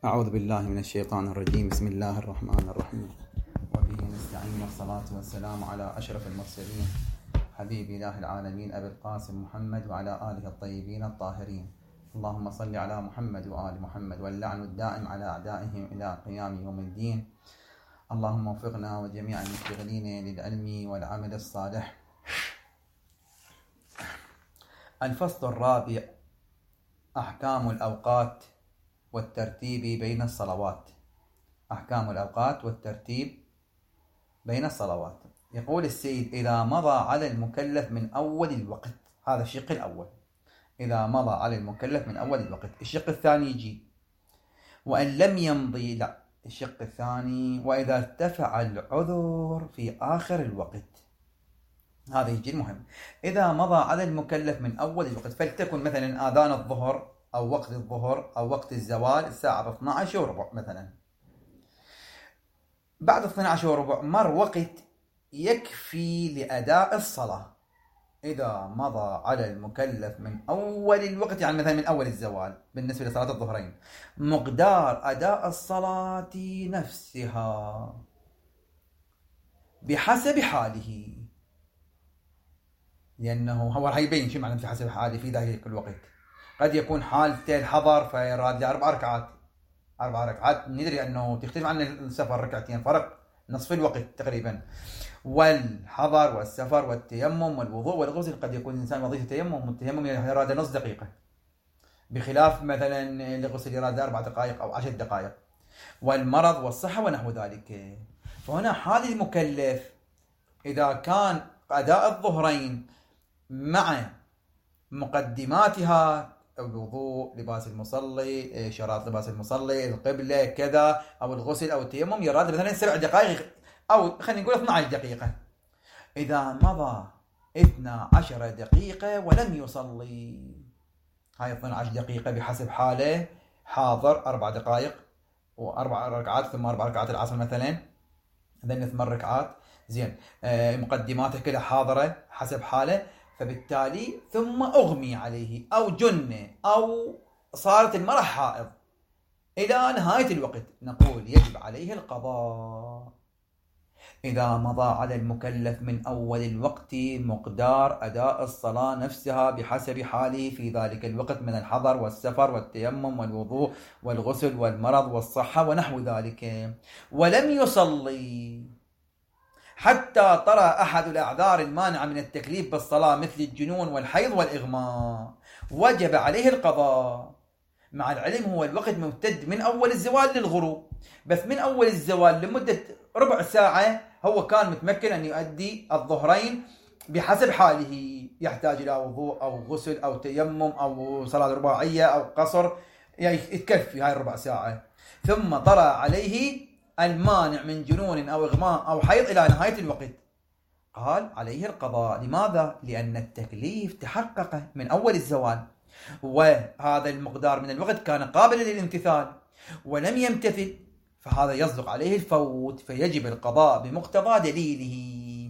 أعوذ بالله من الشيطان الرجيم. بسم الله الرحمن الرحيم، وبه نستعين، والصلاة والسلام على أشرف المرسلين حبيب إله العالمين أبي القاسم محمد وعلى آله الطيبين الطاهرين. اللهم صل على محمد وآل محمد، واللعن الدائم على أعدائهم إلى قيام يوم الدين. اللهم وفقنا وجميع المشتغلين للعلم والعمل الصالح. الفصل الرابع: أحكام الأوقات والترتيب بين الصلوات. أحكام الأوقات والترتيب بين الصلوات. يقول السيد: إذا مضى على المكلف من أول الوقت، هذا الشق الأول، إذا مضى على المكلف من أول الوقت. الشق الثاني يجي: وإن لم يمضي، لا، الشق الثاني: وإذا ارتفع العذر في آخر الوقت. هذا يجي المهم. إذا مضى على المكلف من أول الوقت، فلتكن مثلا آذان الظهر أو وقت الظهر أو وقت الزوال الساعة 12:15 مثلا. بعد 12:15 مر وقت يكفي لأداء الصلاة. إذا مضى على المكلف من أول الوقت، يعني مثلا من أول الزوال بالنسبة لصلاة الظهرين، مقدار أداء الصلاة نفسها بحسب حاله، لأنه هو راح يبين شو معنى في حسب حاله في ذلك الوقت. قد يكون حالته الحضر فيراد لي 4 ركعات. 4 ركعات ندري أنه تختلف عن السفر ركعتين، فرق نصف الوقت تقريبا. والحضر والسفر والتيمم والوضوء والغسل، قد يكون الإنسان وظيفة تيمم، والتيمم يراد نص دقيقة، بخلاف مثلا الغسل يراد 4 دقائق أو 10 دقائق. والمرض والصحة ونحو ذلك. فهنا حال المكلف إذا كان أداء الظهرين مع مقدماتها: الوضوء، لباس المصلي، شراط لباس المصلي، القبلة، كذا، أو الغسل أو التيمم، يراد مثلا 7 دقائق أو خلينا نقول 12 دقيقة. إذا مضى 12 دقيقة ولم يصلي، هاي 12 دقيقة بحسب حاله، حاضر 4 دقائق و4 ركعات، ثم 4 ركعات العصر مثلا، هذين 8 ركعات، زين، مقدماته كلها حاضرة حسب حاله، فبالتالي ثم أغمي عليه أو جن أو صارت المرأة حائض إلى نهاية الوقت، نقول يجب عليه القضاء. إذا مضى على المكلف من أول الوقت مقدار أداء الصلاة نفسها بحسب حاله في ذلك الوقت من الحضر والسفر والتيمم والوضوء والغسل والمرض والصحة ونحو ذلك، ولم يصلي حتى طرأ أحد الأعذار المانعة من التكليف بالصلاة مثل الجنون والحيض والإغماء، وجب عليه القضاء. مع العلم هو الوقت ممتد من أول الزوال للغروب، بس من أول الزوال لمدة ربع ساعة هو كان متمكن أن يؤدي الظهرين بحسب حاله، يحتاج إلى وضوء أو غسل أو تيمم أو صلاة رباعية أو قصر، يعني يتكفي هاي الربع ساعة. ثم طرأ عليه المانع من جنون أو إغماء أو حيض إلى نهاية الوقت، قال عليه القضاء. لماذا؟ لأن التكليف تحقق من أول الزوال، وهذا المقدار من الوقت كان قابلا للامتثال ولم يمتثل، فهذا يصدق عليه الفوت، فيجب القضاء بمقتضى دليله.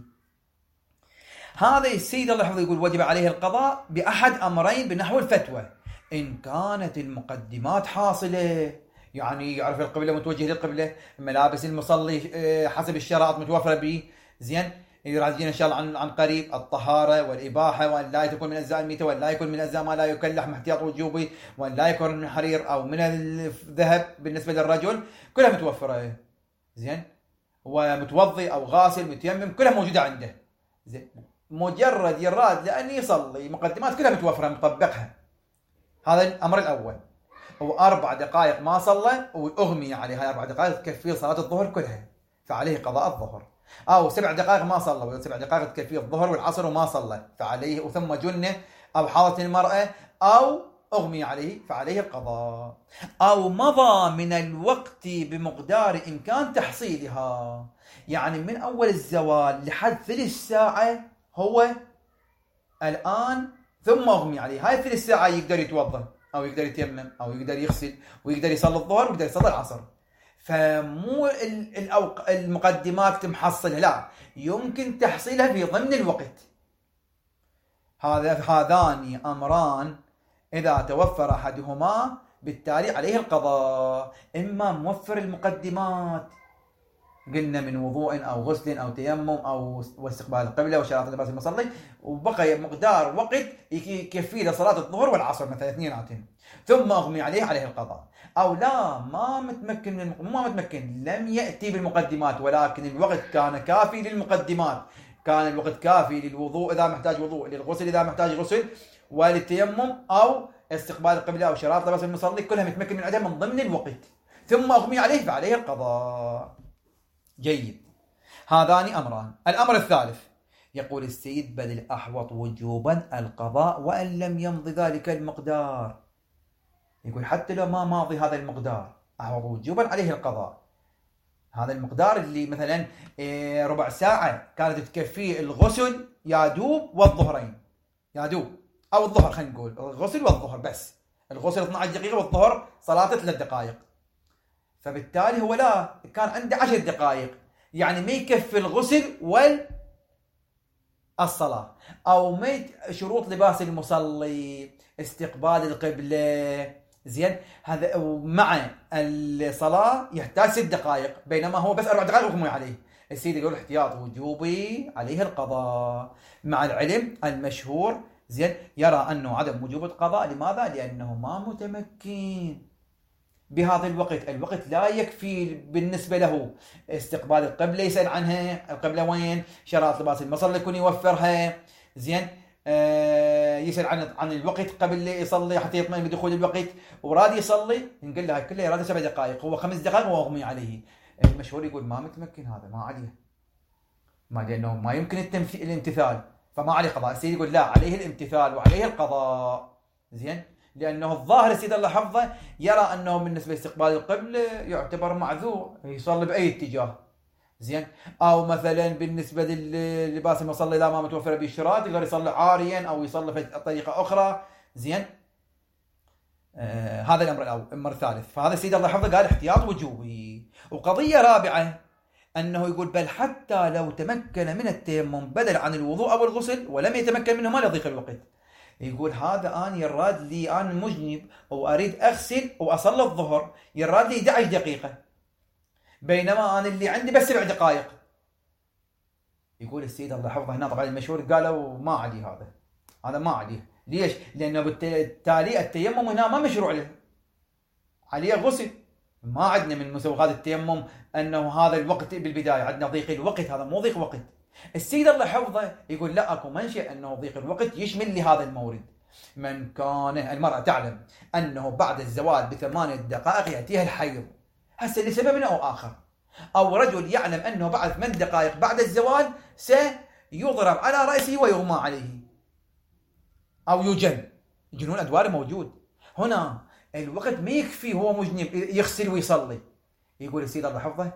هذا السيد الله يحفظه يقول وجب عليه القضاء بأحد أمرين بنحو الفتوى: إن كانت المقدمات حاصلة، يعني يعرف القبلة، متوجه للقبلة، ملابس المصلي حسب الشرائط متوفرة به، زين، يراجعين إن شاء الله عن قريب، الطهارة والإباحة، وأن لا تكون من أجزاء الميتة، وأن لا يكون من أجزاء ما لا يكلح احتياط وجوبي، وأن لا يكون من حرير أو من الذهب بالنسبة للرجل، كلها متوفرة، زين، ومتوضي أو غاسل متيمم كلها موجودة عنده، زين، مجرد يراد لأن يصلي مقدمات كلها متوفرة مطبقها. هذا الأمر الأول. و4 دقائق ما صلى وأغمي عليه، هاي 4 دقائق تكفي صلاة الظهر كلها، فعليه قضاء الظهر. أو 7 دقائق ما صلى، و7 دقائق تكفي الظهر والعصر وما صلى، فعليه، ثم جنة أو حاضت المرأة أو أغمي عليه، فعليه القضاء. أو مضى من الوقت بمقدار إمكان تحصيلها، يعني من أول الزوال لحد 3 ساعة هو الآن، ثم أغمي عليه، هاي 3 ساعة يقدر يتوضأ أو يقدر يتيمم أو يقدر يغسل ويقدر يصلي الظهر ويقدر يصلي العصر. فمو المقدمات تمحصلها، لا، يمكن تحصيلها في ضمن الوقت. هذان أمران إذا توفر أحدهما بالتالي عليه القضاء. إما موفر المقدمات، قلنا من وضوء أو غسل أو تيمم أو واستقبال القبلة وشراط لباس المصلي، وبقي مقدار وقت يكفي لصلاة الظهر والعصر مثلا اثنيناتهم، ثم أغمي عليه القضاء. أو لا، ما متمكن، لم يأتي بالمقدمات، ولكن الوقت كان كافي للمقدمات، كان الوقت كافي للوضوء إذا محتاج وضوء، للغسل إذا محتاج غسل، وللتيمم أو استقبال القبلة أو شراط لباس المصلي، كلها متمكن من عدها من ضمن الوقت، ثم أغمي عليه فعليه القضاء. جيد، هذان أمران. الأمر الثالث يقول السيد: بل الأحوط وجوبا القضاء وأن لم يمضي ذلك المقدار. يقول حتى لو ما ماضي هذا المقدار، أحوط وجوبا عليه القضاء. هذا المقدار اللي مثلا ربع ساعة كانت تكفيه الغسل يا دوب والظهرين، يا دوب، أو الظهر، خلينا نقول الغسل والظهر بس، الغسل 12 دقيقة والظهر صلاة 3 دقائق، فبالتالي هو لا، كان عنده 10 دقائق، يعني ما يكفي الغسل والصلاة، أو ما شروط لباس المصلي، استقبال القبلة، زين، هذا مع الصلاة يحتاج 6 دقائق، بينما هو بس 4 دقائق وهم عليه. السيد يقول احتياط وجوبي عليه القضاء، مع العلم المشهور، زين، يرى أنه عدم وجوب القضاء. لماذا؟ لأنه ما متمكن بهذا الوقت لا يكفي بالنسبة له استقبال القبلة، يسأل عنها، القبلة وين، شراط لباس المصلي يكون يوفرها، زين، يسأل عن الوقت قبل يصلي حتى يطمئن بدخول الوقت، وراد يصلي، نقول له كلها يراد 7 دقائق، هو 5 دقائق وأغمي عليه. المشهور يقول ما متمكن، هذا ما عليه، ما لأنه ما يمكن الامتثال، فما عليه قضاء. السيد يقول لا، عليه الامتثال وعليه القضاء، زين، لأنه الظاهر السيد الله حفظه يرى أنه بالنسبة لاستقبال القبلة يعتبر معذور، يصلي بأي اتجاه، زين، أو مثلا بالنسبة للباس المصلي لا ما متوفر به الشراط، يقدر يصلي عاريا أو يصلي في طريقة أخرى، زين. هذا الأمر الثالث. فهذا السيد الله حفظه قال احتياط وجوبي. وقضية رابعة أنه يقول بل حتى لو تمكن من التيمم بدل عن الوضوء أو الغسل ولم يتمكن منه ما لضيق الوقت. يقول هذا أنا يراد لي، أنا مجنب وأريد أغسل وأصلي الظهر، يراد لي 11 دقيقة، بينما أنا اللي عندي بس 7 دقائق. يقول السيد الله حفظه هنا، طبعا المشهور قالوا ما عليه، هذا ما عليه. ليش؟ لأنه بالتالي التيمم هنا ما مشروع له، عليه غسل، ما عندنا من مسوغات التيمم أنه هذا الوقت بالبداية، عندنا ضيق الوقت، هذا مو ضيق وقت. السيد الله حفظه يقول لا، أكو منشأ أنه ضيق الوقت يشمل لهذا المورد. من كان المرأة تعلم أنه بعد الزواج ب8 دقائق يأتيها الحيض، هسه لسبب أو آخر، أو رجل يعلم أنه بعد 8 دقائق بعد الزواج سيضرب على رأسه ويغمى عليه أو يجن، جنون أدوار موجود، هنا الوقت ما يكفي، هو مجنب يغسل ويصلي. يقول السيد الله حفظه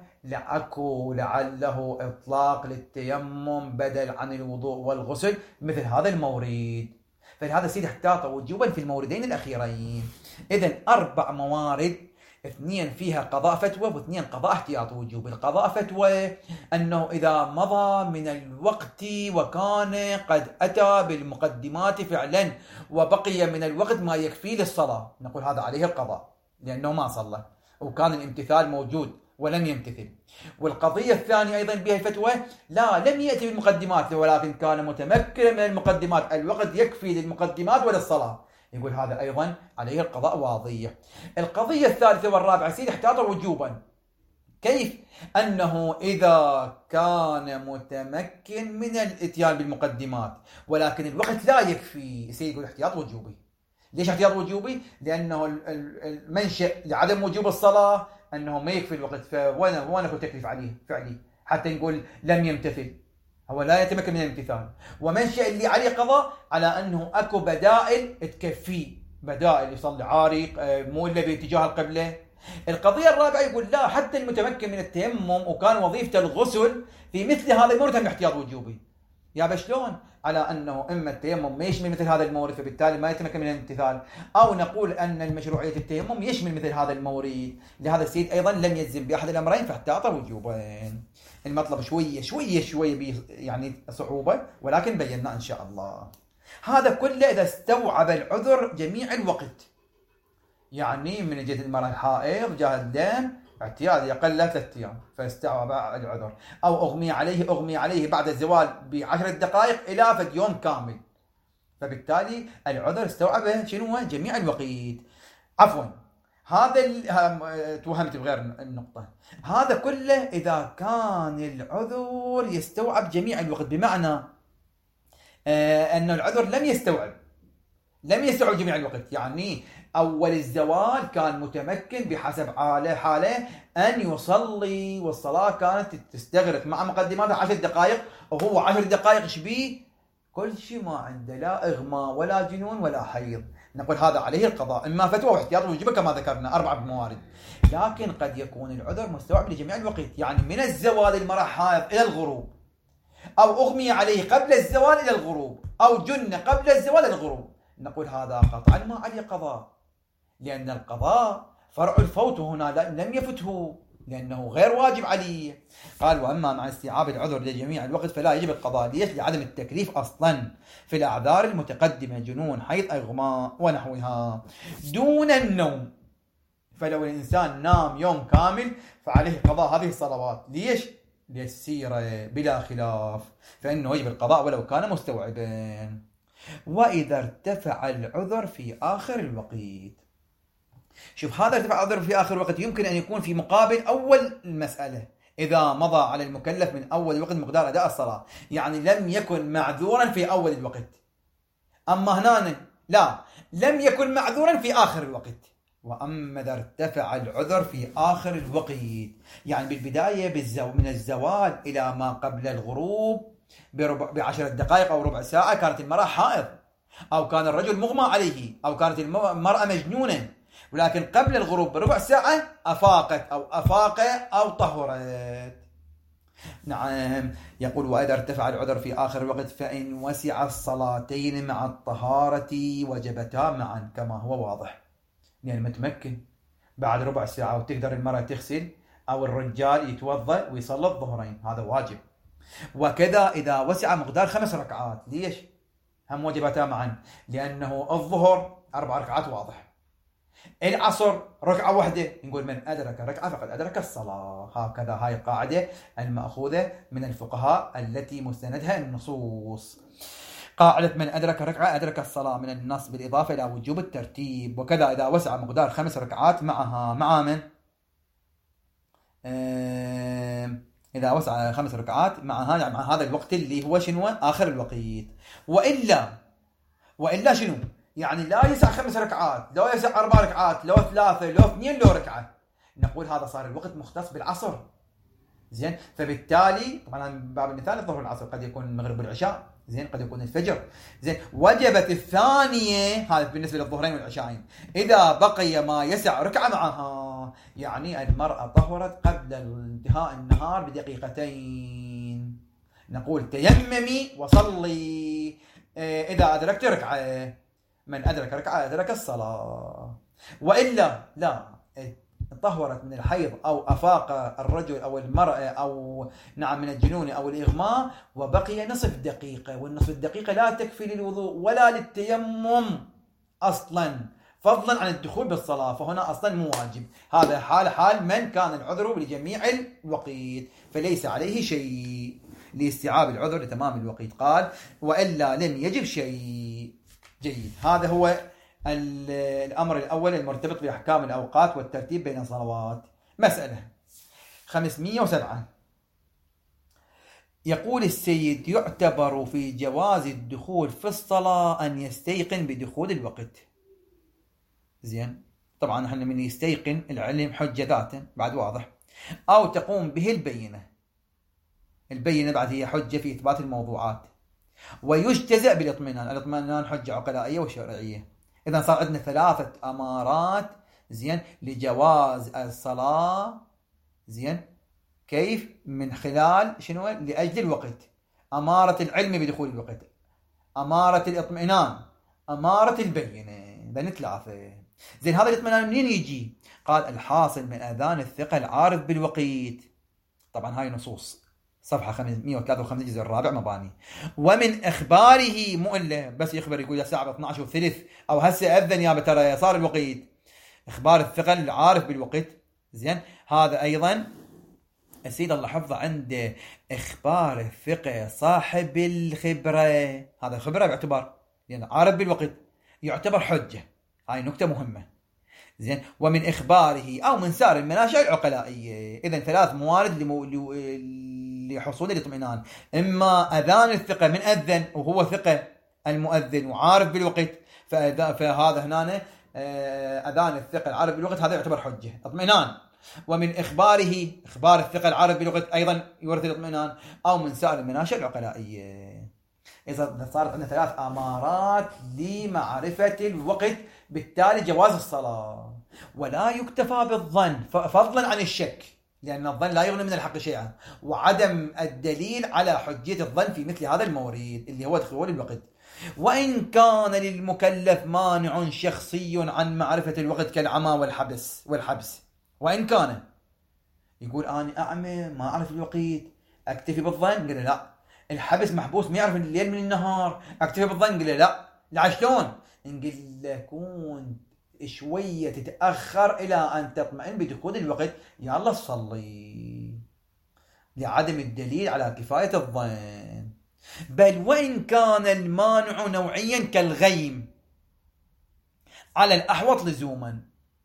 لعله إطلاق للتيمم بدل عن الوضوء والغسل مثل هذا المورد. فلهذا السيد احتاط وجوبا في الموردين الأخيرين. إذن 4 موارد، 2 فيها قضاء فتوى و2 قضاء احتياط وجوب. القضاء فتوى أنه إذا مضى من الوقت وكان قد أتى بالمقدمات فعلا وبقي من الوقت ما يكفي للصلاة، نقول هذا عليه القضاء لأنه ما صلى وكان الامتثال موجود ولم يمتثل. والقضية الثانية أيضا بها الفتوى، لا، لم يأتي بالمقدمات ولكن كان متمكنا من المقدمات، الوقت يكفي للمقدمات وللصلاة، يقول هذا أيضا عليه القضاء واضح. القضية الثالثة والرابعة سيدي احتاط وجوبا. كيف؟ أنه إذا كان متمكن من الاتيان بالمقدمات ولكن الوقت لا يكفي، سيدي يقول احتياط وجوبي. ليش احتياط وجوبي؟ لأنه المنشأ لعدم وجوب الصلاة أنه ما يكفي الوقت، فوين أكو تكليف عليه فعلي حتى نقول لم يمتثل، هو لا يتمكن من الامتثال. ومنشأ اللي عليه قضاء على أنه أكو بدائل تكفيه، بدائل يصلي عاري مو إلا باتجاه القبلة. القضية الرابعة يقول لا، حتى المتمكن من التيمم وكان وظيفته الغسل في مثل هذا المورد هم احتياط وجوبي. يا بشلون؟ على أنه إما التيمم ما يشمل مثل هذا المورد فبالتالي ما يتمكن من الامتثال، أو نقول أن المشروعية التيمم يشمل مثل هذا المورد. لهذا السيد أيضا لم يجزم بأحد الأمرين فاحتاط وجوبين. المطلب شوية يعني صعوبة، ولكن بينا إن شاء الله. هذا كله إذا استوعب العذر جميع الوقت، يعني من جهة المرأة الحائض جاه الدم اعتيادي أقل 3 أيام فاستوعب العذر، أو أغمي عليه بعد الزوال ب10 دقائق إلى فد يوم كامل، فبالتالي العذر استوعب شنو جميع الوقيت. عفوا، توهمت بغير النقطة. هذا كله إذا كان العذر يستوعب جميع الوقت، بمعنى أن العذر لم يستوعب جميع الوقت. يعني أول الزوال كان متمكن بحسب حاله أن يصلي، والصلاة كانت تستغرق مع مقدماتها 10 دقائق، وهو 10 دقائق شبيه كل شيء ما عنده، لا إغماء ولا جنون ولا حيض، نقول هذا عليه القضاء، إما فتوى واحتياط وجوبه كما ذكرنا 4 موارد. لكن قد يكون العذر مستوعب لجميع الوقت، يعني من الزوال المرأة حائض إلى الغروب، أو أغمي عليه قبل الزوال إلى الغروب، أو جن قبل الزوال إلى الغروب، نقول هذا قطعا ما عليه قضاء، لأن القضاء فرع الفوت، هنا لم يفته لأنه غير واجب عليه. قال وأما مع استيعاب العذر لجميع الوقت فلا يجب القضاء. ليش؟ لعدم التكليف أصلا في الأعذار المتقدمة، جنون، حيض، إغماء ونحوها، دون النوم. فلو الإنسان نام يوم كامل فعليه قضاء هذه الصلوات. ليش؟ للسيرة بلا خلاف، فإنه يجب القضاء ولو كان مستوعبا. وإذا ارتفع العذر في آخر الوقت، شوف هذا ارتفاع العذر في آخر الوقت يمكن أن يكون في مقابل أول المسألة، إذا مضى على المكلف من أول الوقت مقدار أداء الصلاة، يعني لم يكن معذورا في أول الوقت. أما هنا لا، لم يكن معذورا في آخر الوقت. وأما إذا ارتفع العذر في آخر الوقت، يعني بالبداية من الزوال إلى ما قبل الغروب ب10 دقائق أو ربع ساعة كانت المرأة حائض، أو كان الرجل مغمى عليه، أو كانت المرأة مجنونة، ولكن قبل الغروب بربع ساعة أفاقت أو أفاق أو طهرت. نعم، يقول وإذا ارتفع العذر في آخر الوقت فإن وسع الصلاتين مع الطهارة وجبتا معا، كما هو واضح، يعني متمكن بعد ربع ساعة وتقدر المرأة تغسل أو الرجال يتوضأ ويصلي الظهرين، هذا واجب. وكذا إذا وسع مقدار 5 ركعات. ليش؟ هم وجبتا معا، لأنه الظهر 4 ركعات واضح، العصر ركعة واحدة، نقول من أدرك ركعة فقد أدرك الصلاة. هكذا هاي القاعدة المأخوذة من الفقهاء التي مستندها النصوص، قاعدة من أدرك ركعة أدرك الصلاة من النص، بالإضافة إلى وجوب الترتيب. وكذا إذا وسع مقدار 5 ركعات مع من؟ إذا وسع 5 ركعات مع هذا الوقت اللي هو شنو؟ آخر الوقت. وإلا شنو؟ يعني لا يسع 5 ركعات، لا يسع 4 ركعات، لو 3، لو 2، لو ركعة، نقول هذا صار الوقت مختص بالعصر. زين، فبالتالي طبعا باب المثال الظهر والعصر، قد يكون المغرب والعشاء، زين، قد يكون الفجر، زين. وجبت الثانية، هذا بالنسبة للظهرين والعشاءين، إذا بقي ما يسع ركعة معها، يعني المرأة طهرت قبل انتهاء النهار بدقيقتين، نقول تيممي وصلي إذا أدركت ركعة، من أدرك ركعة أدرك الصلاة. وإلا لا، طهرت من الحيض أو أفاق الرجل أو المرأة أو نعم من الجنون أو الإغماء وبقي نصف دقيقة، والنصف الدقيقة لا تكفي للوضوء ولا للتيمم أصلا، فضلا عن الدخول بالصلاة، فهنا أصلا مو واجب. هذا حال من كان العذر لجميع الوقت، فليس عليه شيء لاستيعاب العذر لتمام الوقت. قال وإلا لم يجب شيء. جيد، هذا هو الأمر الأول المرتبط بأحكام الأوقات والترتيب بين الصلوات. مسألة 507، يقول السيد يعتبر في جواز الدخول في الصلاة أن يستيقن بدخول الوقت. زين، طبعا نحن من يستيقن العلم حجة ذاته بعد واضح، أو تقوم به البينة بعد هي حجة في إثبات الموضوعات، ويجتزأ بالاطمئنان، الاطمئنان حجة عقلائية وشرعية. إذا صار عندنا 3 أمارات زين لجواز الصلاة. زين، كيف؟ من خلال شنو؟ لأجل الوقت، أمارة العلم بدخول الوقت، أمارة الاطمئنان، أمارة البينة، بين 3. زين، هذا الاطمئنان منين يجي؟ قال الحاصل من أذان الثقة العارف بالوقت. طبعا هاي نصوص صفحة 553 الجزء الرابع مباني. ومن إخباره، مو إلا بس يخبر يقول الساعة 12:03 أو هسه أذن يا ترى صار الوقت، إخبار الثقة العارف بالوقت. زين، هذا أيضا السيد الله حفظه عنده إخبار الثقة صاحب الخبرة. هذا الخبرة باعتبار يعني عارف بالوقت يعتبر حجة. هاي نكتة مهمة. زين، ومن إخباره أو من سائر المناشئ العقلائية. إذن 3 موارد لحصول الاطمئنان: إما أذان الثقة من أذن وهو ثقة المؤذن وعارف بالوقت، فهذا هنا أذان الثقة العارف بالوقت هذا يعتبر حجة اطمئنان. ومن إخباره إخبار الثقة العارف بالوقت أيضا يورث الاطمئنان، أو من سائر المناشئ العقلائية. إذا صارت عندنا 3 أمارات لمعرفة الوقت، بالتالي جواز الصلاة. ولا يكتفى بالظن فضلا عن الشك، لأن الظن لا يغني من الحق شيئا، وعدم الدليل على حجية الظن في مثل هذا المورد اللي هو دخول الوقت. وإن كان للمكلف مانع شخصي عن معرفة الوقت كالعمى والحبس. وإن كان يقول أنا أعمى ما أعرف الوقت أكتفي بالظن، قال لا. الحبس محبوس ما يعرف الليل من النهار أكتفي بالظن، قال لا شلون؟ نقول له كون شوية تتأخر إلى أن تطمئن بدخول الوقت يلا صلي، لعدم الدليل على كفاية الظن. بل وإن كان المانع نوعيا كالغيم على الأحوط لزوما.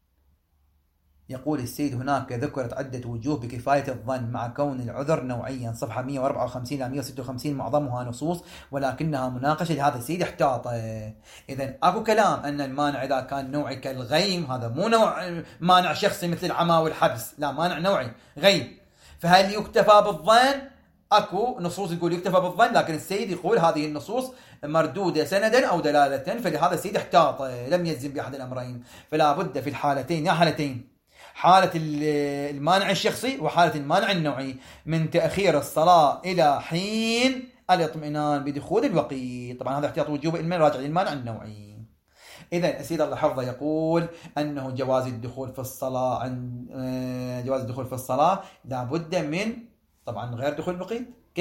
يقول السيد هناك ذكرت عدة وجوه بكفاية الظن مع كون العذر نوعيا، صفحة 154 إلى 156، معظمها نصوص ولكنها مناقشة لهذا السيد احتاط. إذن أكو كلام أن المانع إذا كان نوعي كالغيم، هذا مو نوع مانع شخصي مثل العمى والحبس، لا مانع نوعي غيم. فهل يكتفى بالظن؟ أكو نصوص يقول يكتفى بالظن، لكن السيد يقول هذه النصوص مردودة سندا أو دلالة، فلهذا السيد احتاط لم يجزم بأحد الأمرين. فلا بد في الحالتين، يا حالتين، حالة المانع الشخصي وحالة المانع النوعي، من تأخير الصلاة إلى حين الاطمئنان بدخول الوقت. طبعا هذا احتياط وجوب علمي راجع للمانع النوعي. إذا السيد الله حفظه يقول أنه جواز الدخول في الصلاة لابد من طبعا غير دخول الوقت.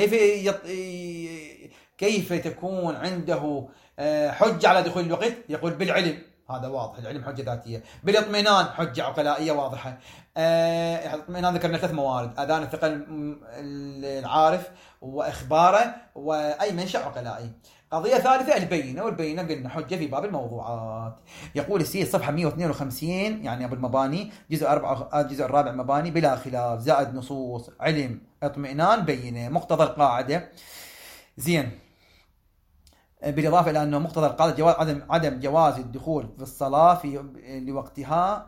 كيف تكون عنده حجة على دخول الوقت؟ يقول بالعلم، هذا واضح، العلم حجة ذاتية. بالاطمئنان حجة عقلائية واضحة. الاطمئنان ذكرنا 3 موارد: أذان الثقة العارف، وإخباره، وأي منشأ عقلائي. قضية ثالثة البينة، والبينة قلنا حجة في باب الموضوعات. يقول السيد صفحة 152 يعني أبو المباني الجزء الرابع مباني بلا خلاف زائد نصوص علم اطمئنان بينة. مقتضى القاعدة زين، بالإضافة إلى أنه مقتضى القاعدة جواز عدم جواز الدخول في الصلاة لوقتها،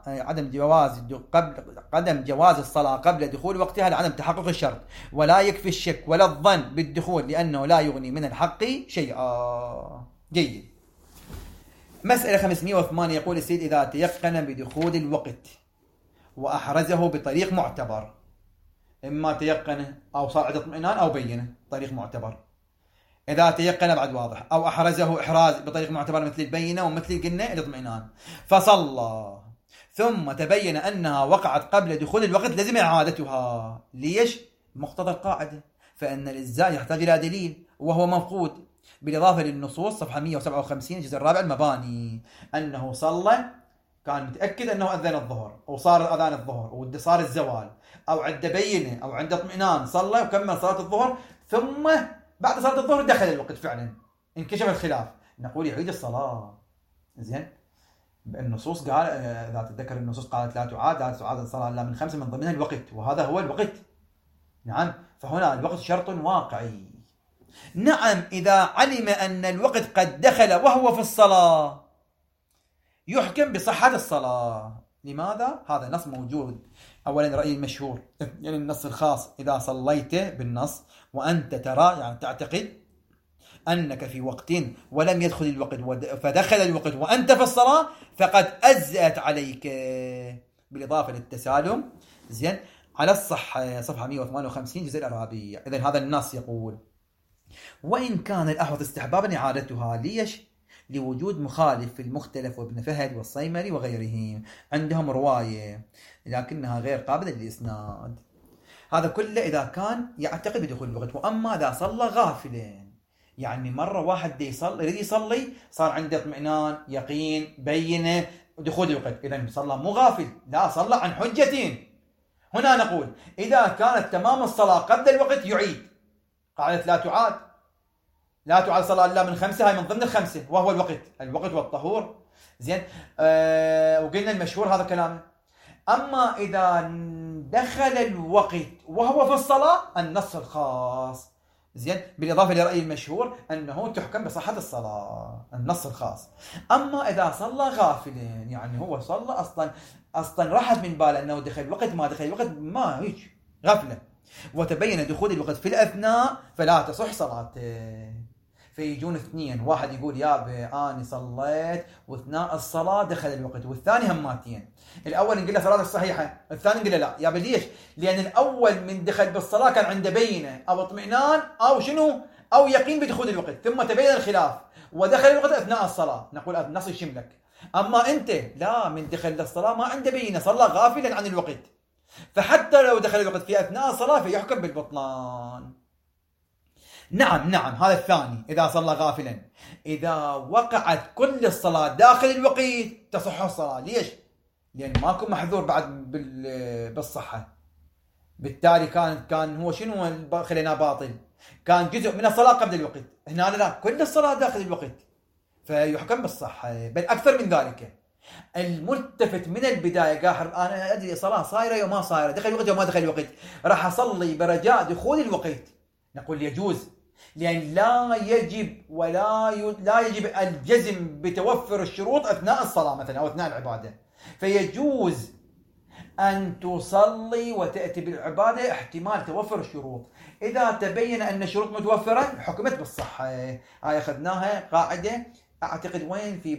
عدم جواز الصلاة قبل دخول وقتها لعدم تحقق الشرط. ولا يكفي الشك ولا الظن بالدخول لأنه لا يغني من الحق شيئا. جيد. مسألة 508 يقول السيد إذا تيقن بدخول الوقت وأحرزه بطريق معتبر، إما تيقنه أو صار عنده اطمئنان أو بينه طريق معتبر. إذا تيقن بعد واضح، أو أحرزه إحراز بطريق معتبر مثل البينة ومثل قلنا الاطمئنان، فصلى ثم تبين أنها وقعت قبل دخول الوقت لزم إعادتها. ليش؟ مقتضى القاعدة، فإن الإجزاء يحتاج إلى دليل وهو مفقود. بالإضافة للنصوص صفحة 157 الجزء الرابع المباني أنه صلى كان متأكد أنه أذن الظهر وصار أذان الظهر وصار الزوال، أو عند بينة أو عند اطمئنان صلى وكمل صلاة الظهر، ثم بعد صلاة الظهر دخل الوقت فعلا، انكشف الخلاف، نقول يعيد الصلاة. زين، النصوص قال إذا تتذكر النصوص قالت لا تعاد الصلاة إلا من 5 من ضمنها الوقت، وهذا هو الوقت. نعم، فهنا الوقت شرط واقعي. نعم، إذا علم أن الوقت قد دخل وهو في الصلاة يحكم بصحة الصلاة. لماذا؟ هذا نص موجود. أولا رأيي المشهور يعني النص الخاص: إذا صليت بالنص وأنت ترى يعني تعتقد أنك في وقت ولم يدخل الوقت فدخل الوقت وأنت في الصلاة فقد أجزأت عليك، بالإضافة للتسالم. زين، على الصحة صفحة 158 جزء الرابع. إذن هذا النص يقول: وإن كان الأحوط استحبابا إعادتها. ليش؟ لوجود مخالف في المختلف وابن فهد والصيمري وغيرهم، عندهم رواية لكنها غير قابلة للإسناد. هذا كله إذا كان يعتقد بدخول الوقت. وأما إذا صلى غافلا، يعني مرة واحد يريد يصلي صار عنده اطمئنان يقين بينه دخول الوقت، إذا صلى مو غافل، لا، صلى عن حجتين. هنا نقول إذا كانت تمام الصلاة قبل الوقت يعيد، قاعدة لا تعاد صلاة إلا من 5، هاي من ضمن ال5 وهو الوقت والطهور. زين، وقلنا المشهور هذا كلامه. أما إذا دخل الوقت وهو في الصلاة النص الخاص، زين، بالإضافة لرأي المشهور أنه تحكم بصحة الصلاة، النص الخاص. أما إذا صلى غافلا، يعني هو صلى أصلا راحت من باله أنه دخل الوقت ما دخل الوقت، ما هيك غفلة، وتبين دخول الوقت في الأثناء فلا تصح صلاته. فيجون اثنين، واحد يقول يا أنا صليت واثناء الصلاة دخل الوقت، والثاني هماتين. الأول نقول له صلاتك صحيحة، الثاني نقول له لا. يا ليش؟ لأن الأول من دخل بالصلاة كان عنده بينة أو اطمئنان أو شنو أو يقين بدخول الوقت، ثم تبين الخلاف ودخل الوقت أثناء الصلاة، نقول النص يشملك. أما أنت لا، من دخل الصلاة ما عنده بينة، صلى غافلا عن الوقت، فحتى لو دخل الوقت في أثناء الصلاة فيحكم بالبطلان. نعم، هذا الثاني إذا صلى غافلا. إذا وقعت كل الصلاة داخل الوقت تصح الصلاة. ليش؟ لأن ماكو محذور بعد بالصحة، بالتالي كان هو شنو خلينا باطل، كان جزء من الصلاة قبل الوقت. هنا لا، كل الصلاة داخل الوقت فيحكم بالصحة، بل أكثر من ذلك. الملتفت من البداية قاحر أنا أدري صلاة صايرة يوم ما صايرة، دخل الوقت يوم ما دخل الوقت، راح أصلي برجاء دخول الوقت، نقول يجوز، لأن لا يجب لا يجب الجزم بتوفر الشروط أثناء الصلاة مثلا أو أثناء العبادة، فيجوز أن تصلي وتأتي بالعبادة احتمال توفر الشروط. إذا تبين أن الشروط متوفرة حكمت بالصحة. هاي أخذناها قاعدة أعتقد وين في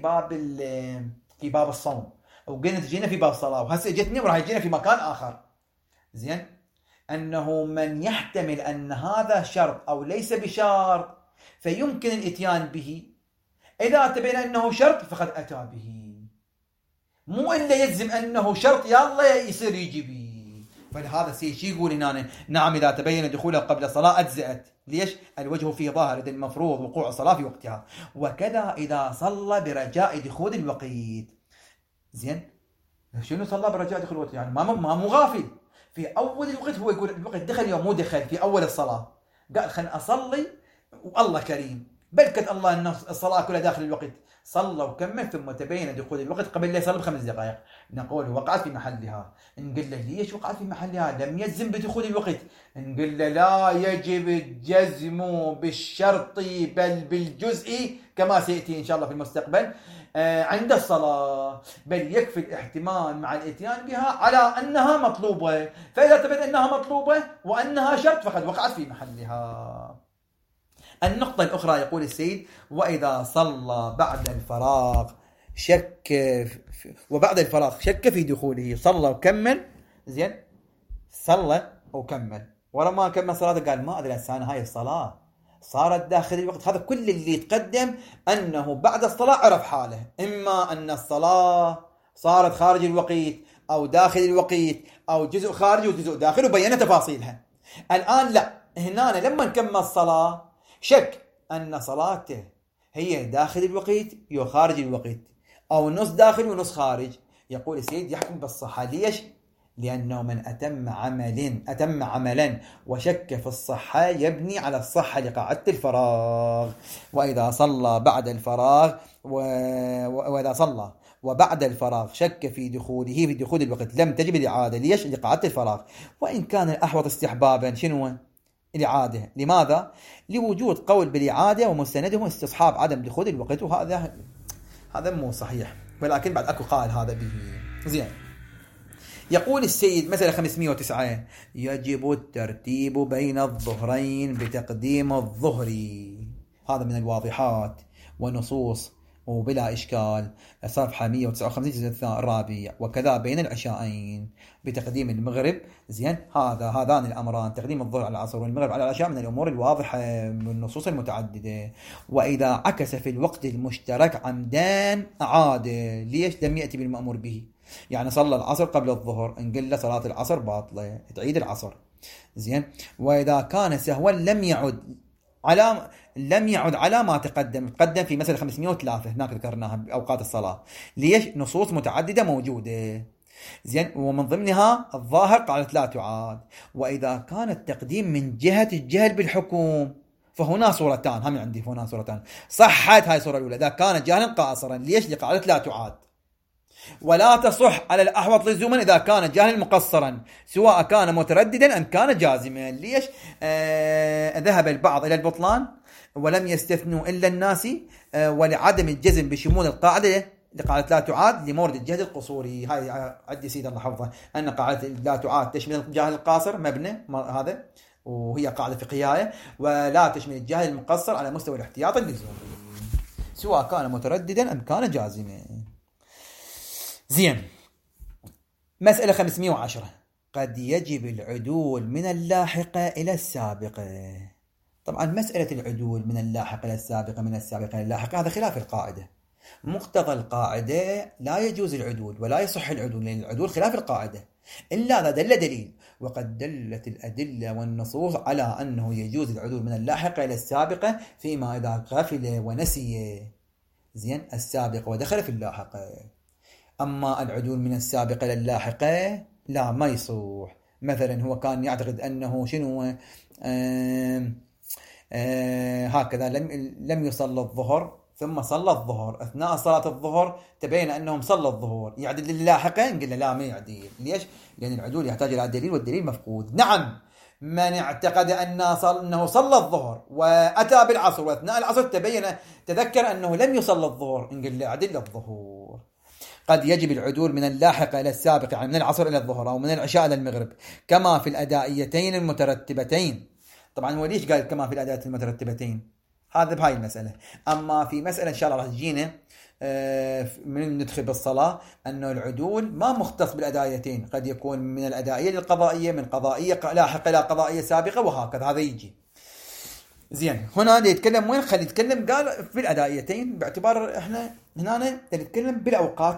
باب الصوم، وقلنا تجينا في باب الصلاة، وهسه جتني وراح يجينا في مكان آخر. زين، أنه من يحتمل أن هذا شرط أو ليس بشرط فيمكن الاتيان به، إذا تبين أنه شرط فقد أتى به، مو إلا يجزم أنه شرط يلا يصير يجي به. فلهذا شيء يقول هنا نعم إذا تبين دخوله قبل الصلاة أجزأت. ليش؟ الوجه في ظاهر، إذا المفروض وقوع الصلاة في وقتها. وكذا إذا صلى برجاء دخول الوقت. زين، شنو صلى برجاء دخول الوقت؟ يعني ما مو غافل في أول الوقت، هو يقول الوقت دخل يوم مو دخل في أول الصلاة، قال خلنا أصلي والله كريم، بلكت الله أن الصلاة كلها داخل الوقت، صلى وكمل، ثم تبين دخول الوقت قبل لا يصلي ب5 دقائق، نقول وقعت في محلها. نقول له ليش وقعت في محلها؟ لم يجزم بدخول الوقت. نقول له لا يجب الجزم بالشرط بل بالجزء كما سيأتي إن شاء الله في المستقبل عند الصلاة، بل يكفي الاحتمال مع الاتيان بها على أنها مطلوبة، فإذا ثبت أنها مطلوبة وأنها شرط فقد وقعت في محلها. النقطة الأخرى يقول السيد وإذا صلى بعد الفراغ شك في دخوله، صلى وكمل. زين، صلى وكمل، ورا ما كمل صلاته قال ما أدري أنا هاي الصلاة صارت داخل الوقت. هذا كل اللي يتقدم أنه بعد الصلاة عرف حاله، إما أن الصلاة صارت خارج الوقت أو داخل الوقت أو جزء خارج وجزء داخل، وبينا تفاصيلها. الآن لا، هنا لما نكمل الصلاة شك أن صلاته هي داخل الوقت أو خارج الوقت أو نص داخل ونص خارج، يقول السيد يحكم بالصحة. ليش؟ لأنه من أتم عملا وشك في الصحة يبني على الصحة لقاعدة الفراغ. وإذا صلى بعد الفراغ وإذا صلى وبعد الفراغ شك في دخول الوقت لم تجب الإعادة. ليش؟ لقاعدة الفراغ. وإن كان الأحوط استحبابا شنو الإعادة. لماذا؟ لوجود قول بالإعادة ومستنده استصحاب عدم دخول الوقت، وهذا مو صحيح، ولكن بعد أكو قائل هذا به. زين، يقول السيد مثلا 509 يجب الترتيب بين الظهرين بتقديم الظهر. هذا من الواضحات ونصوص وبلا إشكال، صفحة 159 الجزء الرابع. وكذا بين العشاءين بتقديم المغرب. زين، هذان الأمران تقديم الظهر على العصر والمغرب على العشاء من الأمور الواضحة من النصوص المتعددة. وإذا عكس في الوقت المشترك عمدان أعاد. ليش؟ لم يأتي بالمأمور به، يعني صلى العصر قبل الظهر، نقول له صلاة العصر باطلة، تعيد العصر. زين، وإذا كان سهوا لم يعد لم يعد على ما تقدم في مسألة 503 هناك ذكرناها بأوقات الصلاة. ليش؟ نصوص متعددة موجودة. زين، ومن ضمنها الظاهر قاعدة لا تعاد. وإذا كان التقديم من جهة الجهل بالحكم فهنا صورتان، هم عندي هنا صورتان. صحت هاي الصورة الأولى إذا كان جاهلا قاصرا. ليش؟ لقاعدة لا تعاد. ولا تصح على الأحوط لزوما إذا كان جاهلا مقصرا سواء كان مترددا أم كان جازما. ليش؟ ذهب البعض إلى البطلان ولم يستثنوا إلا الناس ولعدم الجزم بشمول القاعدة لقاعدة لا تعاد لمورد الجهد القصوري. هاي عدي سيد الله حفظه أن قاعدة لا تعاد تشمل الجاهل القاصر مبنى هذا، وهي قاعدة فقهية، ولا تشمل الجاهل المقصر على مستوى الاحتياط اللزومي سواء كان مترددا أم كان جازما. زين، مسألة 510 قد يجب العدول من اللاحقة إلى السابقة. طبعا مسألة العدول من اللاحقة إلى السابقة من السابقة إلى اللاحقة هذا خلاف القاعدة. مقتضى القاعدة لا يجوز العدول ولا يصح العدول، لأن العدول خلاف القاعدة إلا إذا دل دليل، وقد دلت الأدلة والنصوص على أنه يجوز العدول من اللاحقة إلى السابقة فيما إذا غفل ونسي زين السابقة ودخل في اللاحقة. أما العدول من السابقة إلى اللاحقة لا، ما يصح. مثلا هو كان يعتقد أنه شنو هكذا لم يصلي الظهر ثم صلى الظهر، أثناء صلاة الظهر تبين أنهم صلى الظهر، يعدل للاحقا؟ نقول لا، ما يعدل. ليش؟ لأن العدول يحتاج إلى دليل والدليل مفقود. نعم، من اعتقد أنه صلى الظهر وأتى بالعصر وأثناء العصر تذكر أنه لم يصلى الظهر، نقول له أعدل الظهور. قد يجب العدول من اللاحقة إلى السابق، يعني من العصر إلى الظهر أو من العشاء إلى المغرب، كما في الأدائيتين المترتبتين. طبعا هو ليش قال كما في الأدائيتين المترتبتين؟ هذا بهاي المسألة. أما في مسألة إن شاء الله راح تجينا من ندخل بالصلاة أنه العدول ما مختص بالأدائيتين، قد يكون من الأدائية للقضائية، من قضائية لاحقة إلى قضائية سابقة، وهكذا هذا يجي. زين، هنا اللي يتكلم وين؟ خلي يتكلم قال في الأدائيتين، باعتبار احنا هنا نتكلم بالأوقات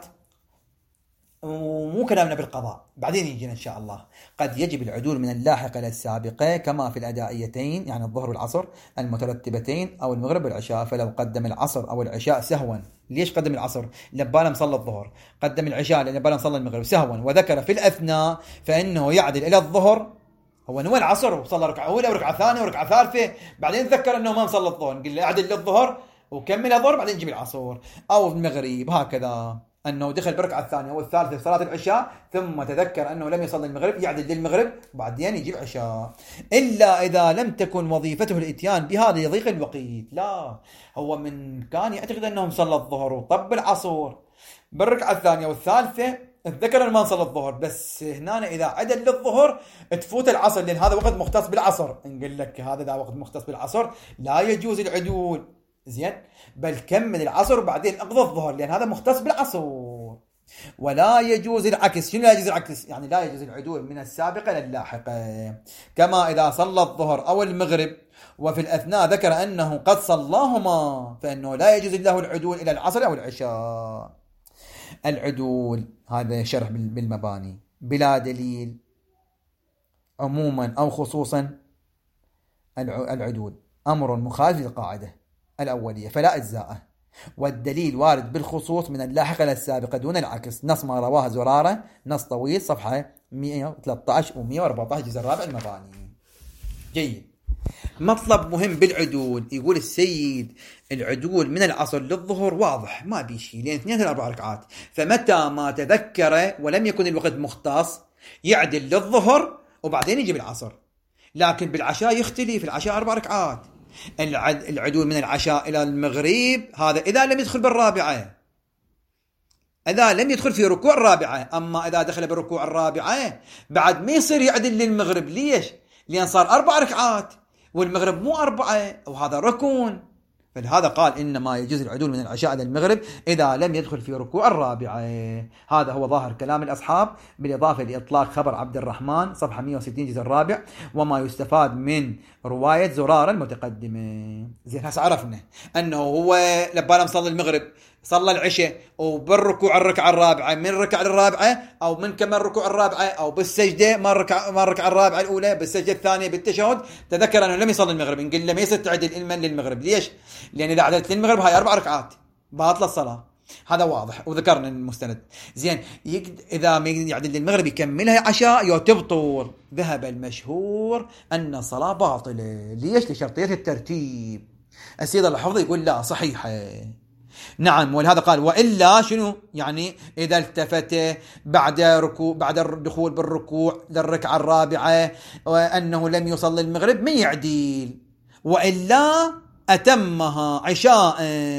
ومو كلامنا بالقضاء، بعدين يجينا إن شاء الله. قد يجب العدول من اللاحقة إلى السابقة كما في الأدائيتين، يعني الظهر والعصر المترتبتين أو المغرب والعشاء. فلو قدم العصر أو العشاء سهوا، ليش قدم العصر؟ لبالا مصلى الظهر. قدم العشاء لبالا مصلى المغرب سهوا وذكر في الأثناء فإنه يعدل إلى الظهر. هو نوى العصر وصلى ركعة أولى وركعة ثانية وركعة ثالثة، بعدين ذكر أنه ما مصلى الظهر، نقول له أعدل للظهر وكمل الظهر بعدين نجيب العصر. أو المغرب هكذا، أنه دخل بركعة الثانية والثالثة في صلاة العشاء ثم تذكر أنه لم يصلي المغرب، يعدل للمغرب وبعدين يجيب العشاء. إلا إذا لم تكن وظيفته الإتيان بهذا يضيق الوقت. لا، هو من كان يعتقد أنه صلى الظهر وطب العصر بالركعة الثانية والثالثة ذكر أنه ما صلى الظهر، بس هنا إذا عدل للظهر تفوت العصر لأن هذا وقت مختص بالعصر، نقول لك هذا وقت مختص بالعصر لا يجوز العدول. زين، بل كمل العصر وبعدين اقضى الظهر لأن هذا مختص بالعصر. ولا يجوز العكس. شنو لا يجوز العكس؟ يعني لا يجوز العدول من السابقة للاحقة، كما إذا صلى الظهر أو المغرب وفي الأثناء ذكر أنه قد صلاهما فإنه لا يجوز له العدول إلى العصر أو العشاء. العدول هذا شرح بالمباني بلا دليل عموما أو خصوصا. العدول أمر مخالف للقاعدة الأولية فلا أجزاءه، والدليل وارد بالخصوص من اللاحقة للسابقة دون العكس. نص ما رواه زرارة، نص طويل، صفحة 113 و114 جزء الرابع المباني. جيد. مطلب مهم بالعدول، يقول السيد العدول من العصر للظهر واضح ما بيشي لأن 2 إلى 4 ركعات، فمتى ما تذكر ولم يكن الوقت مختص يعدل للظهر وبعدين يجيب العصر. لكن بالعشاء يختلف، العشاء 4 ركعات. العدول من العشاء إلى المغرب هذا إذا لم يدخل بالرابعة، إذا لم يدخل في ركوع الرابعة. أما إذا دخل بالركوع الرابعة بعد ما يصير يعدل للمغرب. ليش؟ لأن صار 4 ركعات والمغرب مو 4 وهذا ركون. فلهذا قال إنما يجوز العدول من العشاء إلى المغرب إذا لم يدخل في ركوع الرابعة. هذا هو ظاهر كلام الأصحاب، بالإضافة لإطلاق خبر عبد الرحمن صفحة 160 جزء الرابع وما يستفاد من رواية زرارة المتقدمة. زين، هسه عرفنا أنه هو لبالا مصلي المغرب صلى العشاء وبالركوع الركعة الرابعة من الركعة الرابعة أو من كمل الركوع الرابعة أو بالسجدة ما الركعة الرابعة الأولى بالسجدة الثانية بالتشهد، تذكر أنه لم يصلي المغرب، نقول له ما يصير تعدل المن للمغرب. ليش؟ لأن إذا عدلت للمغرب هاي 4 ركعات باطلة الصلاة، هذا واضح وذكرنا المستند. زين، إذا ما يعدل للمغرب يكملها عشاء تبطل. ذهب المشهور أن الصلاة باطلة. ليش؟ لشرطية الترتيب. السيد الحفظ يقول لا صحيحة. نعم، ولهذا قال وإلا شنو يعني؟ إذا التفت بعد الدخول بالركوع للركعة الرابعة وأنه لم يصلي المغرب من يعديل، وإلا أتمها عشاء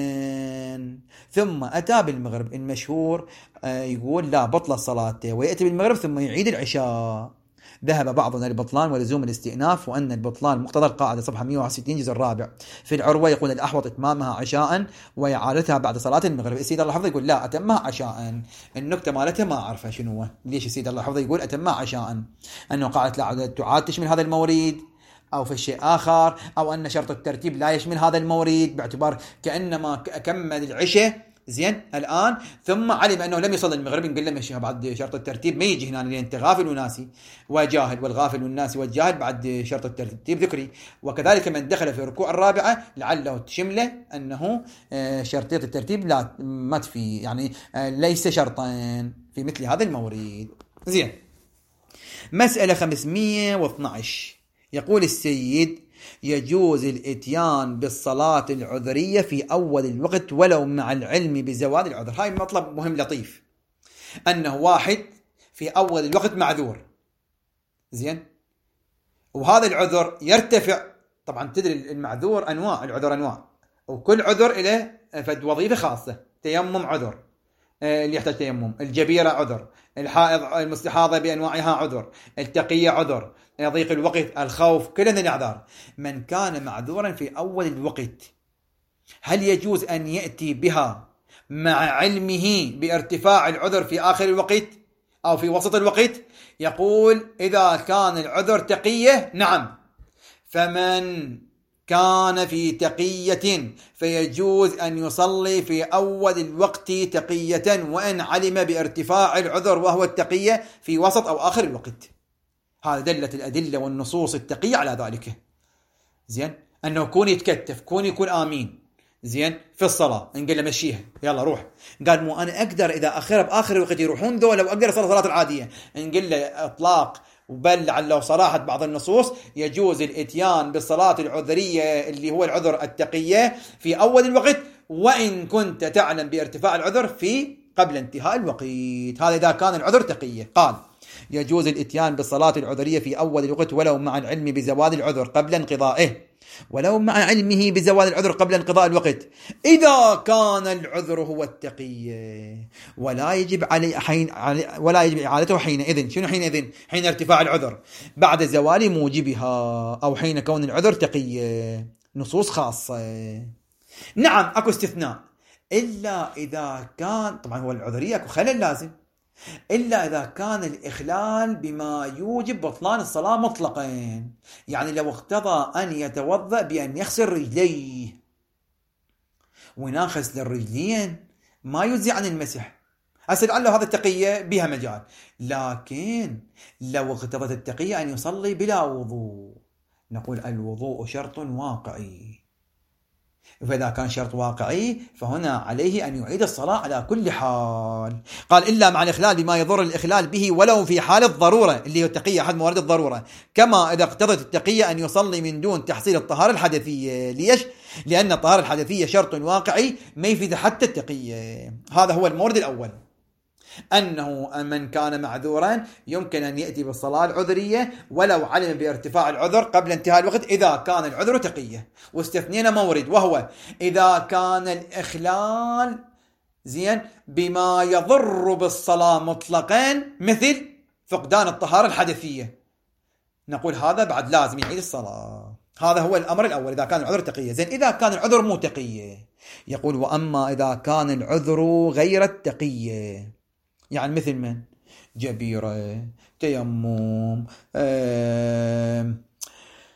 ثم أتى بالمغرب. المشهور يقول لا، بطل الصلاة ويأتي بالمغرب ثم يعيد العشاء. ذهب بعضنا للبطلان ولزوم الاستئناف، وأن البطلان مقتضى القاعدة صفحة 161 جزء الرابع. في العروة يقول الأحوط إتمامها عشاء وإعادتها بعد صلاة المغرب. السيد الله حفظه يقول لا، أتمها عشاء. النكتة مالتها ما أعرفها شنو، ليش السيد الله حفظه يقول أتمها عشاء؟ أنه قاعدة لا تعاد تشمل هذا المورد، أو في شيء آخر، أو أن شرط الترتيب لا يشمل هذا المورد، باعتبار كأنما كمل العشاء زين الآن ثم علم أنه لم يصل المغرب، نقول له مشيها بعد شرط الترتيب ما يجي هنا، لأن أنت غافل وناسي وجاهل، والغافل والناسي والجاهل بعد شرط الترتيب ذكري. وكذلك من دخل في الركوع الرابعة لعله تشمله أنه شرطية الترتيب لا ما تفي، يعني ليس شرطا في مثل هذا المورد. زين، مسألة 512 يقول السيد يجوز الاتيان بالصلاة العذرية في أول الوقت ولو مع العلم بزوال العذر. هاي مطلب مهم لطيف، أنه واحد في أول الوقت معذور زين، وهذا العذر يرتفع. طبعا تدري المعذور أنواع، العذر أنواع، وكل عذر له فد وظيفة خاصة. تيمم عذر اللي يحتاج تيمم، الجبيرة عذر، الحائض المستحاضة بأنواعها عذر، التقية عذر، ضيق الوقت، الخوف، كل هذه الأعذار. من كان معذورا في أول الوقت هل يجوز أن يأتي بها مع علمه بارتفاع العذر في آخر الوقت أو في وسط الوقت؟ يقول إذا كان العذر تقية نعم، فمن كان في تقية فيجوز أن يصلي في أول الوقت تقية وإن علم بارتفاع العذر وهو التقية في وسط أو آخر الوقت. هذا دلت الأدلة والنصوص التقية على ذلك. زين، أنه كون يتكتف، كون يكون آمين زين في الصلاة، نقول له مشيها يلا روح. قال مو أنا أقدر إذا أخر بآخر الوقت يروحون ذولا وأقدر أصلي صلاة العادية، نقول له إطلاق، وبل لعله صراحة بعض النصوص يجوز الاتيان بالصلاة العذرية اللي هو العذر التقية في أول الوقت وإن كنت تعلم بارتفاع العذر في قبل انتهاء الوقت. هذا إذا كان العذر تقية. قال يجوز الاتيان بالصلاة العذرية في أول الوقت ولو مع العلم بزوال العذر قبل انقضائه، ولو مع علمه بزوال العذر قبل انقضاء الوقت إذا كان العذر هو التقية، ولا يجب إعادته حينئذ. شنو حينئذ؟ حين ارتفاع العذر بعد زوال موجبها أو حين كون العذر تقية. نصوص خاصة. نعم أكو استثناء، إلا إذا كان طبعا هو العذرية أكو خلل لازم، إلا إذا كان الإخلال بما يوجب بطلان الصلاة مطلقا. يعني لو اقتضى أن يتوضأ بأن يغسل رجليه وناخس للرجلين ما يجزي عن المسح، أسأل عنه هذا التقية بها مجال. لكن لو اقتضت التقية أن يصلي بلا وضوء، نقول الوضوء شرط واقعي، فإذا كان شرط واقعي فهنا عليه أن يعيد الصلاة على كل حال. قال إلا مع الإخلال بما يضر الإخلال به ولو في حال الضرورة اللي هو التقية أحد موارد الضرورة، كما إذا اقتضت التقية أن يصلي من دون تحصيل الطهارة الحدثية. ليش؟ لأن الطهارة الحدثية شرط واقعي ما يفيد حتى التقية. هذا هو المورد الأول، أنه من كان معذورا يمكن أن يأتي بالصلاة العذرية ولو علم بارتفاع العذر قبل انتهاء الوقت إذا كان العذر تقية. واستثنينا مورد وهو إذا كان الإخلال زين بما يضر بالصلاة مطلقا مثل فقدان الطهارة الحدثية، نقول هذا بعد لازم يعيد الصلاة. هذا هو الأمر الأول إذا كان العذر تقية. زين، إذا كان العذر مو تقية يقول وأما إذا كان العذر غير التقية، يعني مثل من جبيرة، تيمم،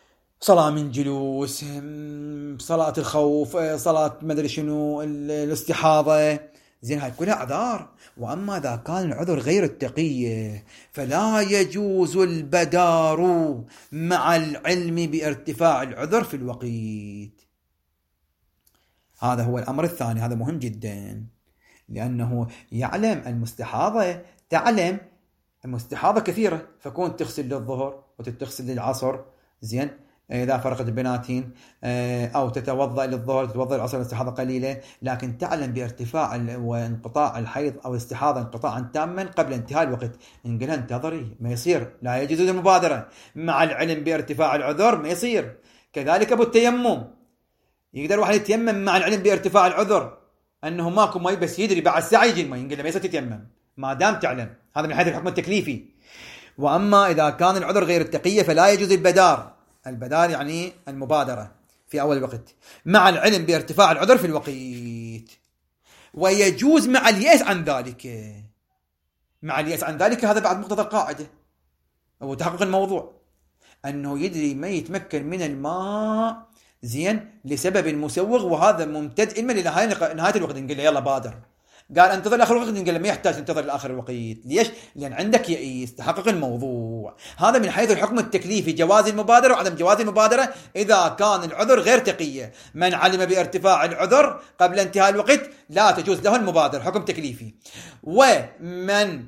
صلاة من جلوس، صلاة الخوف، صلاة مدري شنو، الاستحاضة، زين هاي كلها أعذار. وأما إذا كان العذر غير التقية فلا يجوز البدار مع العلم بارتفاع العذر في الوقيت. هذا هو الأمر الثاني، هذا مهم جدا، لأنه يعلم المستحاضة، تعلم المستحاضة كثيرة، فكون تغسل للظهر وتغسل للعصر، زين إذا فرقت البناتين، أو تتوضأ للظهر تتوضأ للعصر الاستحاضة قليلة، لكن تعلم بارتفاع وانقطاع الحيض أو الاستحاضة انقطاعا تاما قبل انتهاء الوقت، نقولها انتظري، ما يصير، لا يجوز المبادرة مع العلم بارتفاع العذر، ما يصير. كذلك أبو التيمم، يقدر واحد يتيمم مع العلم بارتفاع العذر أنه ماكو ماء، بس يدري بعد ساعة يجي الماء، ينقل له ما يصير تتيمم ما دام تعلم. هذا من حيث الحكم التكليفي. وأما إذا كان العذر غير التقية فلا يجوز البدار يعني المبادرة في أول الوقت مع العلم بارتفاع العذر في الوقيت. ويجوز مع اليأس عن ذلك، مع اليأس عن ذلك، هذا بعد مقتضى القاعدة أو تحقق الموضوع، أنه يدري ما يتمكن من الماء زين لسبب مسوغ، وهذا ممتد إما لنهاية الوقت، نقول له يلا بادر، قال انتظر لاخر الوقت، نقول له ما يحتاج تنتظر لاخر الوقت. ليش؟ لان عندك يئيس، تحقق الموضوع. هذا من حيث الحكم التكليفي، جواز المبادره وعدم جواز المبادره اذا كان العذر غير تقيه. من علم بارتفاع العذر قبل انتهاء الوقت لا تجوز له المبادره، حكم تكليفي. ومن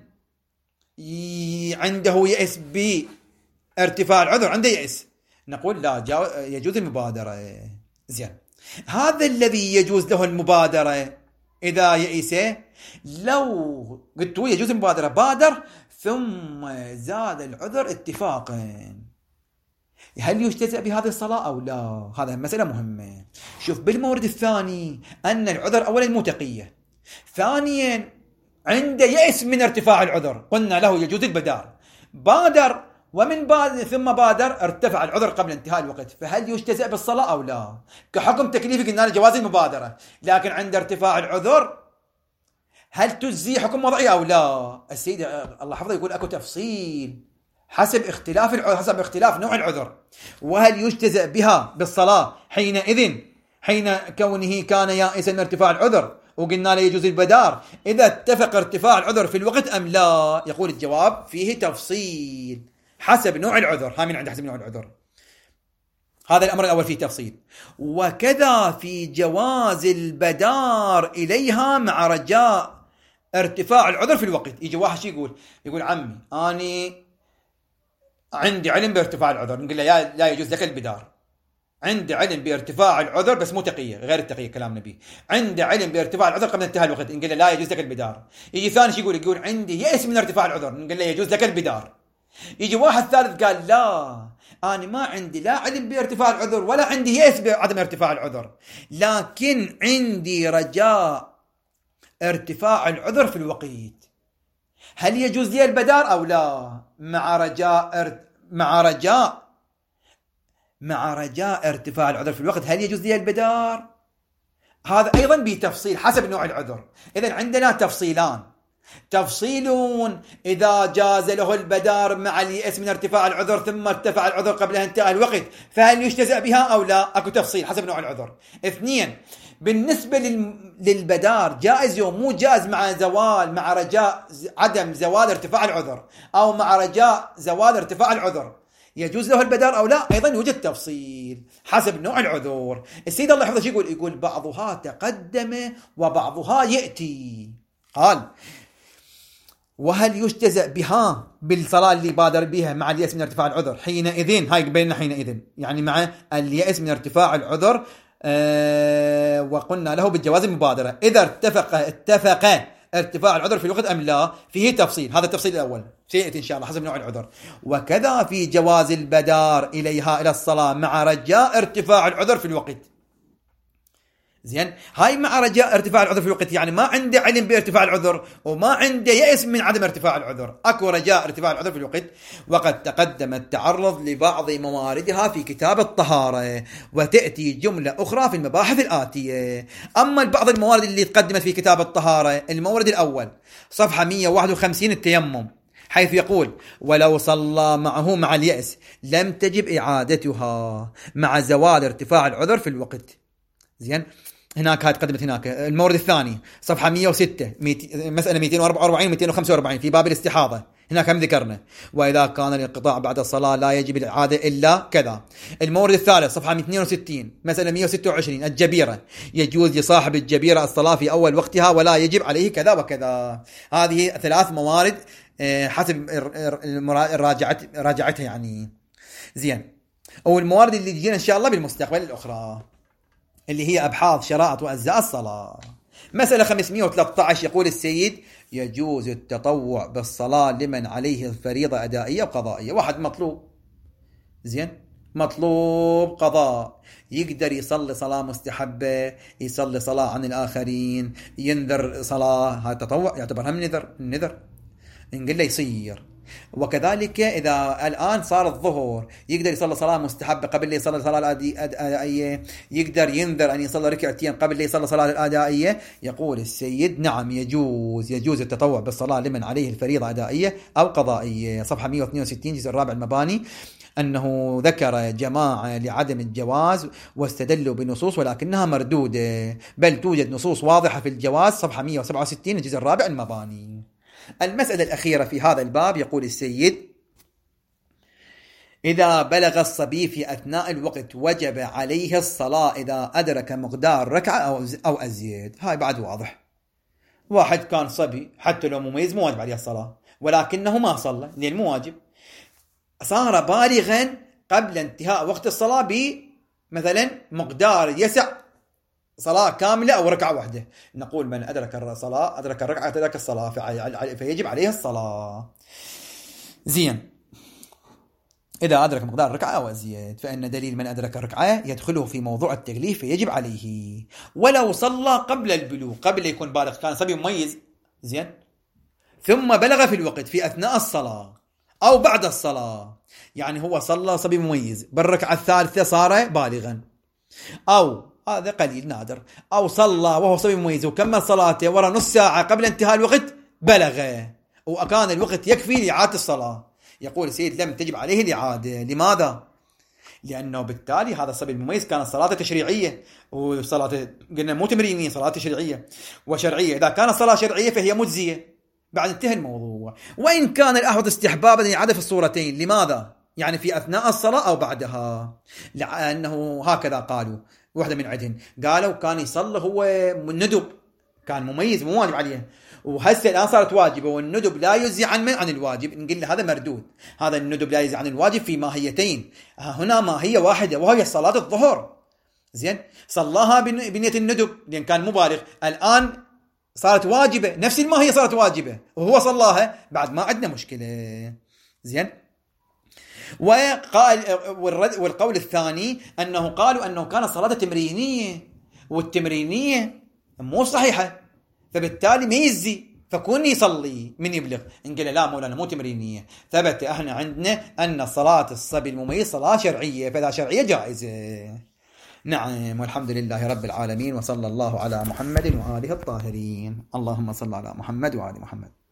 عنده يئس بارتفاع العذر، عنده يئس، نقول لا يجوز المبادره. زين، هذا الذي يجوز له المبادره إذا يئس، لو قلت يجوز المبادرة بادر ثم زاد العذر اتفاقا، هل يجتزأ بهذه الصلاة أو لا؟ هذا مسألة مهمة. شوف بالمورد الثاني أن العذر أولا مو تقية، ثانيا عند يئس من ارتفاع العذر قلنا له يجوز البدار، بادر ومن بعد ثم بادر ارتفع العذر قبل انتهاء الوقت، فهل يجتزأ بالصلاة أو لا؟ كحكم تكليفي قلنا جواز المبادرة، لكن عند ارتفاع العذر هل تجزي حكم وضعي أو لا؟ السيد الله حفظه يقول أكو تفصيل حسب اختلاف العذر، حسب اختلاف نوع العذر، وهل يجتزأ بها بالصلاة حين كونه كان يائسا من ارتفاع العذر، وقلنا له يجوز البدار إذا اتفق ارتفاع العذر في الوقت أم لا؟ يقول الجواب فيه تفصيل حسب نوع العذر، ها من عند حسب نوع العذر. هذا الأمر الأول فيه تفصيل. وكذا في جواز البدار إليها مع رجاء ارتفاع العذر في الوقت. يجي واحد شي يقول عمي أني عندي علم بارتفاع العذر، نقول له لا يجوز لك البدار. عندي علم بارتفاع العذر بس مو تقية، غير التقية كلام نبي. عندي علم بارتفاع العذر قبل انتهاء الوقت، نقول له لا يجوز لك البدار. يجي ثاني شي يقول عندي يأس من ارتفاع العذر، نقول له يجوز لك البدار. يجي واحد ثالث قال لا أنا ما عندي لا علم بارتفاع العذر ولا عندي يأس بعدم ارتفاع العذر، لكن عندي رجاء ارتفاع العذر في الوقت، هل يجوز لي البدار أو لا؟ مع رجاء ارتفاع العذر في الوقت هل يجوز لي البدار؟ هذا أيضا بتفصيل حسب نوع العذر. إذن عندنا تفصيلان، تفصيلون إذا جاز له البدار مع اليأس من ارتفاع العذر ثم ارتفع العذر قبل انتهاء الوقت فهل يجتزأ بها أو لا؟ أكو تفصيل حسب نوع العذر. اثنين، بالنسبة للبدار جائز يوم مو جائز مع رجاء عدم زوال ارتفاع العذر أو مع رجاء زوال ارتفاع العذر يجوز له البدار أو لا؟ أيضا يوجد تفصيل حسب نوع العذر. السيد الله يحفظه يقول بعضها تقدم وبعضها يأتي. قال وهل يجتزأ بها بالصلاة اللي بادر بها مع اليأس من ارتفاع العذر حينئذ، هاي بيننا حينئذ يعني مع اليأس من ارتفاع العذر، وقلنا له بالجواز المبادرة إذا اتفق ارتفاع العذر في الوقت أم لا، فيه تفصيل. هذا التفصيل الأول سيأتي إن شاء الله حسب نوع العذر. وكذا في جواز البدار إليها إلى الصلاة مع رجاء ارتفاع العذر في الوقت. زين، هاي مع رجاء ارتفاع العذر في الوقت يعني ما عنده علم بارتفاع العذر وما عنده يأس من عدم ارتفاع العذر، أكو رجاء ارتفاع العذر في الوقت. وقد تقدم التعرض لبعض مواردها في كتاب الطهارة، وتأتي جملة أخرى في المباحث الآتية. أما بعض الموارد اللي تقدمت في كتاب الطهارة، المورد الأول صفحة 151 التيمم، حيث يقول ولو صلى معه مع اليأس لم تجب إعادتها مع زوال ارتفاع العذر في الوقت. زين، هناك هاي تقدمت هناك. المورد الثاني صفحة 106 مسألة 244 245 في باب الاستحاضة، هناك هم ذكرنا وإذا كان الانقطاع بعد الصلاة لا يجب الإعادة إلا كذا. المورد الثالث صفحة 262 مسألة 126 الجبيرة، يجوز لصاحب الجبيرة الصلاة في أول وقتها ولا يجب عليه كذا وكذا. هذه 3 موارد حسب راجعتها يعني. زين، والموارد اللي تجينا إن شاء الله بالمستقبل الأخرى اللي هي أبحاث شرائط وأجزاء الصلاة. مسألة 513 يقول السيد يجوز التطوع بالصلاة لمن عليه الفريضة أدائية وقضائية. واحد مطلوب، زين، مطلوب قضاء، يقدر يصلي صلاة مستحبة، يصلي صلاة عن الآخرين، ينذر صلاة، هذا تطوع يعتبرها من النذر، نقول له يصير. وكذلك إذا الآن صار الظهر يقدر يصلي صلاة مستحبة قبل لا يصلي صلاة الأدائية، يقدر ينذر أن يصلي ركعتين قبل لا يصلي صلاة الأدائية. يقول السيد نعم يجوز التطوع بالصلاة لمن عليه الفريضة أدائية أو قضائية. صفحة 162 جزء الرابع المباني، أنه ذكر جماعة لعدم الجواز واستدلوا بنصوص ولكنها مردودة، بل توجد نصوص واضحة في الجواز. صفحة 167 الجزء الرابع المباني. المسألة الأخيرة في هذا الباب يقول السيد إذا بلغ الصبي في أثناء الوقت وجب عليه الصلاة إذا أدرك مقدار ركعة أو أزيد. هاي بعد واضح. واحد كان صبي حتى لو مميز مو واجب عليه الصلاة، ولكنه ما صلى لأن مو واجب، صار بالغا قبل انتهاء وقت الصلاة بمثلا مقدار يسع صلاة كاملة أو ركعة واحدة. نقول من أدرك الصلاة أدرك الركعة أدرك الصلاة فيجب عليه الصلاة. زين، إذا أدرك مقدار الركعة أو أزيد، فإن دليل من أدرك الركعة يدخله في موضوع التكليف فيجب عليه. ولو صلى قبل البلوغ، قبل يكون بالغ، كان صبي مميز، زين، ثم بلغ في الوقت في أثناء الصلاة أو بعد الصلاة، يعني هو صلى صبي مميز بالركعة الثالثة صار بالغا، أو هذا قليل نادر، أو صلى وهو صبي مميز وكمل صلاته ورا نص ساعة قبل انتهاء الوقت بلغ وكان الوقت يكفي لإعادة الصلاة. يقول السيد لم تجب عليه الإعادة. لماذا؟ لأنه بالتالي هذا الصبي المميز كانت صلاة تشريعية، وصلاة قلنا مو تمرينية، صلاة تشريعية وشرعية. إذا كانت صلاة شرعية فهي مجزية بعد انتهى الموضوع. وإن كان الأحوط استحبابا الإعادة في الصورتين. لماذا؟ يعني في أثناء الصلاة أو بعدها، لأنه هكذا قالوا. واحدة من عندهم قالوا كان يصلي هو ندب، كان مميز مو واجب عليه، وهسه الآن صارت واجبة، والندب لا يجزي عن الواجب. نقول له هذا مردود، هذا الندب لا يجزي عن الواجب في ماهيتين، هنا ماهية واحدة وهي صلاة الظهر. زين، صلاها بنية الندب لأن كان مبالغ، الآن صارت واجبة، نفس الماهية صارت واجبة وهو صلاها، بعد ما عندنا مشكلة. زين، والقول الثاني أنه قالوا أنه كانت صلاة تمرينية، والتمرينية مو صحيحة، فبالتالي ما يجزي، فكون يصلي من يبلغ. نقول لا مولانا مو تمرينية، ثبت احنا عندنا أن صلاة الصبي المميز صلاة شرعية، فإذا شرعية جائزة. نعم، والحمد لله رب العالمين، وصلى الله على محمد وآله الطاهرين. اللهم صل على محمد وآل محمد.